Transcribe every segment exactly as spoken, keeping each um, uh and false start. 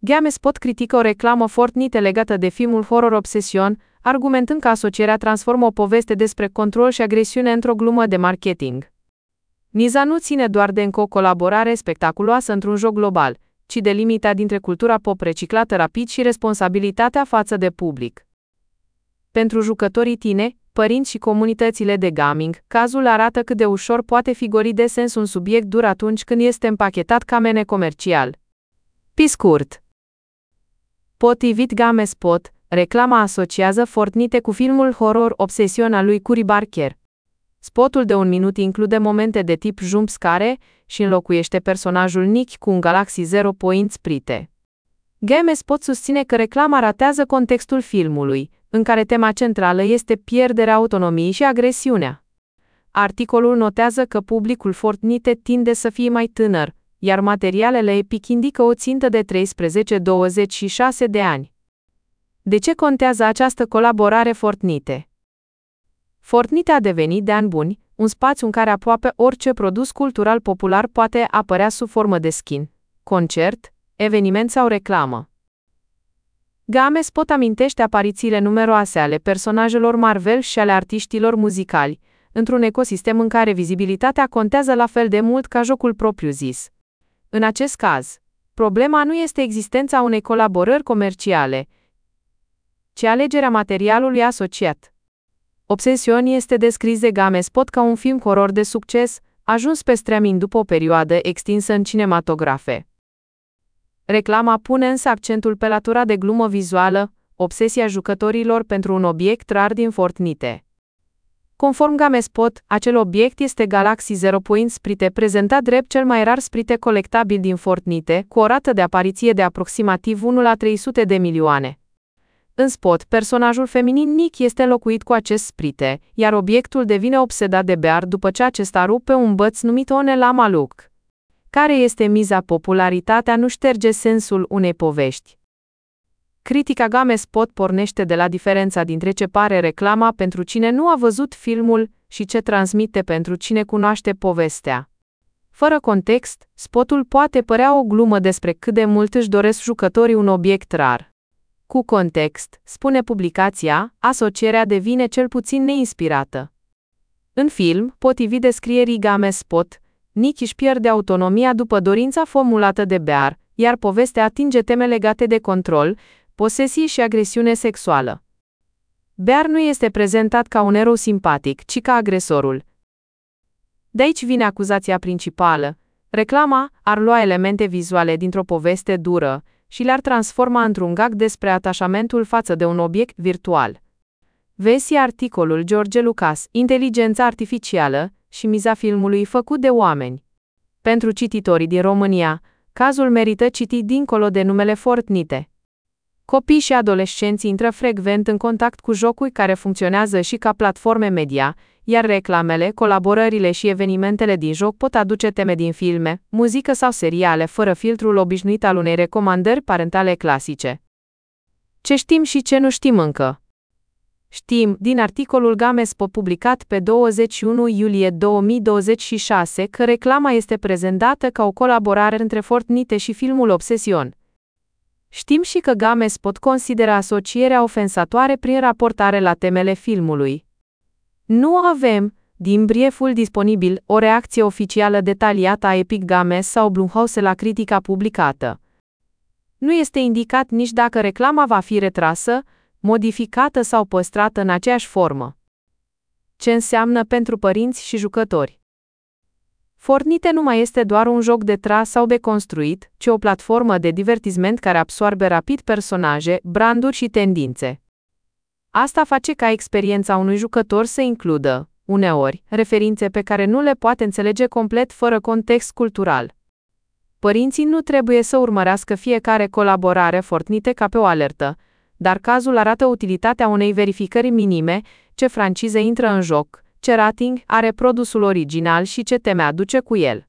GameSpot critică o reclamă Fortnite legată de filmul horror Obsession, argumentând că asocierea transformă o poveste despre control și agresiune într-o glumă de marketing. Miza nu ține doar de încă o colaborare spectaculoasă într-un joc global, ci de limita dintre cultura pop reciclată rapid și responsabilitatea față de public. Pentru jucătorii tineri, părinți și comunitățile de gaming, cazul arată cât de ușor poate fi gorit de sens un subiect dur atunci când este împachetat ca mene comercial. Pe scurt, potrivit GameSpot, reclama asociază Fortnite cu filmul horror Obsession al lui Cory Barker. Spotul de un minut include momente de tip jump scare și înlocuiește personajul Nick cu un Galaxy Zero Point sprite. GameSpot susține că reclama ratează contextul filmului, în care tema centrală este pierderea autonomiei și agresiunea. Articolul notează că publicul Fortnite tinde să fie mai tânăr, iar materialele Epic indică o țintă de treisprezece douăzeci și șase de ani. De ce contează această colaborare Fortnite? Fortnite a devenit de ani buni un spațiu în care aproape orice produs cultural popular poate apărea sub formă de skin, concert, eveniment sau reclamă. GameSpot amintește aparițiile numeroase ale personajelor Marvel și ale artiștilor muzicali, într-un ecosistem în care vizibilitatea contează la fel de mult ca jocul propriu-zis. În acest caz, problema nu este existența unei colaborări comerciale, ci alegerea materialului asociat. Obsession este descris de GameSpot ca un film horror de succes, ajuns pe streaming după o perioadă extinsă în cinematografe. Reclama pune însă accentul pe latura de glumă vizuală, obsesia jucătorilor pentru un obiect rar din Fortnite. Conform GameSpot, acel obiect este Galaxy Zero Point sprite, prezentat drept cel mai rar sprite colectabil din Fortnite, cu o rată de apariție de aproximativ unu la trei sute de milioane. În spot, personajul feminin Nick este locuit cu acest sprite, iar obiectul devine obsedat de Bear după ce acesta rupe un băț numit One Lama Luke. Care este miza? Popularitatea nu șterge sensul unei povești. Critica GameSpot pornește de la diferența dintre ce pare reclama pentru cine nu a văzut filmul și ce transmite pentru cine cunoaște povestea. Fără context, spotul poate părea o glumă despre cât de mult își doresc jucătorii un obiect rar. Cu context, spune publicația, asocierea devine cel puțin neinspirată. În film, potrivit descrierii GameSpot, Nick își pierde autonomia după dorința formulată de Bear, iar povestea atinge teme legate de control, posesii și agresiune sexuală. Bear nu este prezentat ca un erou simpatic, ci ca agresorul. De aici vine acuzația principală. Reclama ar lua elemente vizuale dintr-o poveste dură și le-ar transforma într-un gag despre atașamentul față de un obiect virtual. Vezi articolul George Lucas, Inteligența artificială și miza filmului făcut de oameni. Pentru cititorii din România, cazul merită citit dincolo de numele Fortnite. Copii și adolescenți intră frecvent în contact cu jocuri care funcționează și ca platforme media, iar reclamele, colaborările și evenimentele din joc pot aduce teme din filme, muzică sau seriale fără filtrul obișnuit al unei recomandări parentale clasice. Ce știm și ce nu știm încă? Știm, din articolul GameSpot publicat pe douăzeci și unu iulie două mii douăzeci și șase, că reclama este prezentată ca o colaborare între Fortnite și filmul Obsession. Știm și că GameSpot consideră asocierea ofensatoare prin raportare la temele filmului. Nu avem, din brieful disponibil, o reacție oficială detaliată a Epic Games sau Blumhouse la critica publicată. Nu este indicat nici dacă reclama va fi retrasă, modificată sau păstrată în aceeași formă. Ce înseamnă pentru părinți și jucători? Fortnite nu mai este doar un joc de tras sau de construit, ci o platformă de divertisment care absorbe rapid personaje, branduri și tendințe. Asta face ca experiența unui jucător să includă, uneori, referințe pe care nu le poate înțelege complet fără context cultural. Părinții nu trebuie să urmărească fiecare colaborare Fortnite ca pe o alertă, dar cazul arată utilitatea unei verificări minime, ce francize intră în joc, ce rating are produsul original și ce teme aduce cu el.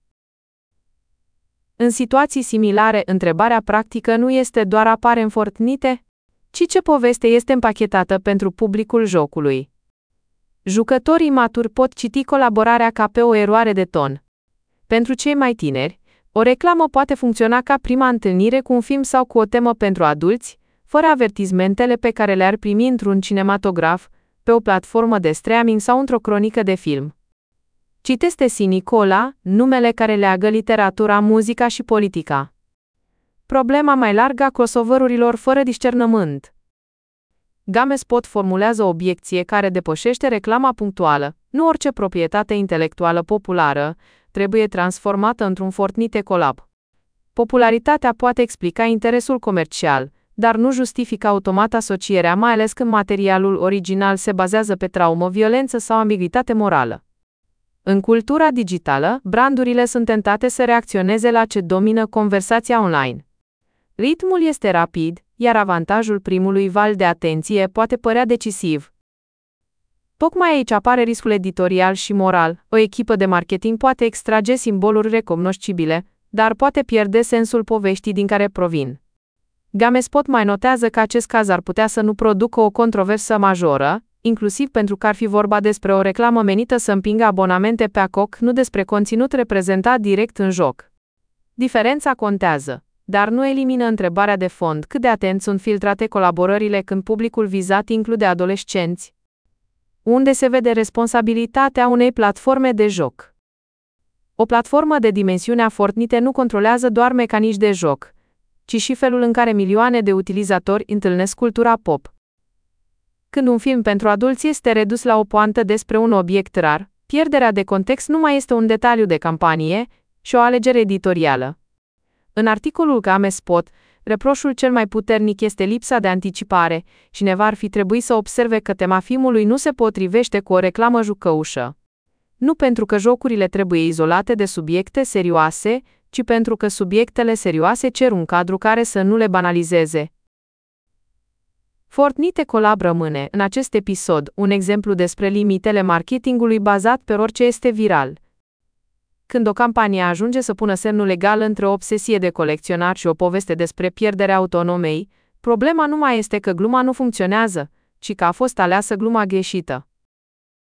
În situații similare, întrebarea practică nu este doar apare în Fortnite, ci ce poveste este împachetată pentru publicul jocului. Jucătorii maturi pot citi colaborarea ca pe o eroare de ton. Pentru cei mai tineri, O reclamă poate funcționa ca prima întâlnire cu un film sau cu o temă pentru adulți, fără avertizmentele pe care le-ar primi într-un cinematograf, pe o platformă de streaming sau într-o cronică de film. Citeste C. Nicola, numele care leagă literatura, muzica și politica. Problema mai largă a crossover-urilor fără discernământ. GameSpot formulează o obiecție care depășește reclama punctuală. Nu orice proprietate intelectuală populară trebuie transformată într-un Fortnite collab. Popularitatea poate explica interesul comercial, dar nu justifică automat asocierea, mai ales când materialul original se bazează pe traumă, violență sau ambiguitate morală. În cultura digitală, brandurile sunt tentate să reacționeze la ce domină conversația online. Ritmul este rapid, iar avantajul primului val de atenție poate părea decisiv. Tocmai aici apare riscul editorial și moral. O echipă de marketing poate extrage simboluri recognoscibile, dar poate pierde sensul poveștii din care provin. GameSpot mai notează că acest caz ar putea să nu producă o controversă majoră, inclusiv pentru că ar fi vorba despre o reclamă menită să împingă abonamente pe A C O C, nu despre conținut reprezentat direct în joc. Diferența contează, dar nu elimină întrebarea de fond: cât de atent sunt filtrate colaborările când publicul vizat include adolescenți? Unde se vede responsabilitatea unei platforme de joc? O platformă de dimensiunea Fortnite nu controlează doar mecanici de joc, ci și felul în care milioane de utilizatori întâlnesc cultura pop. Când un film pentru adulți este redus la o poantă despre un obiect rar, pierderea de context nu mai este un detaliu de campanie, ci o alegere editorială. În articolul GameSpot, reproșul cel mai puternic este lipsa de anticipare. Cineva ar fi trebuit să observe că tema filmului nu se potrivește cu o reclamă jucăușă. Nu pentru că jocurile trebuie izolate de subiecte serioase, ci pentru că subiectele serioase cer un cadru care să nu le banalizeze. Fortnite collab rămâne, în acest episod, un exemplu despre limitele marketingului bazat pe orice este viral. Când o campanie ajunge să pună semnul legal între o obsesie de colecționar și o poveste despre pierderea autonomei, problema nu mai este că gluma nu funcționează, ci că a fost aleasă gluma greșită.